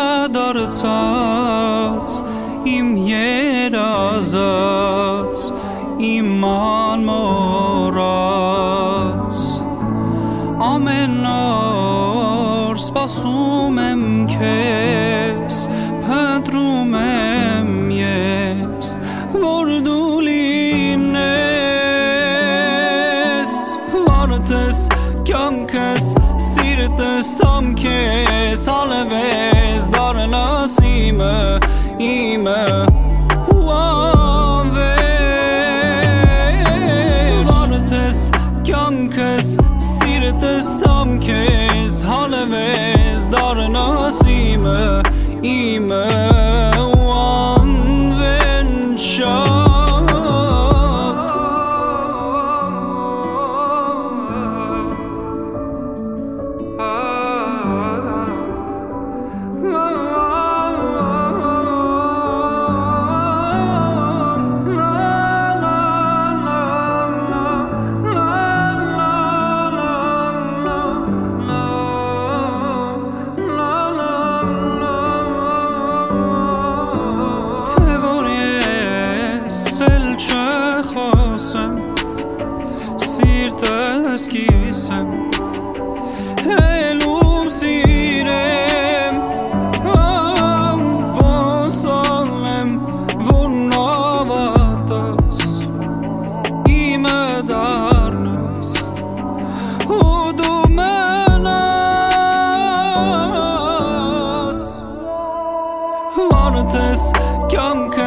դարձած իմ երազած իմ անմոռաց ամեն օր սպասում եմ քեզ փնտրում եմ ես որ դու լինես վարդես կյանքս սիրտս տամ քեզ հալվես դառնաս իմը վարդես կյանքս սիրտս տամ քեզ հալվես դառնաս իմը Սիրտս կիսեմ հելում սիրեմ ոնսալեմ որ նավատս իմը դառնաս ու դու մնաս վարդես կյանք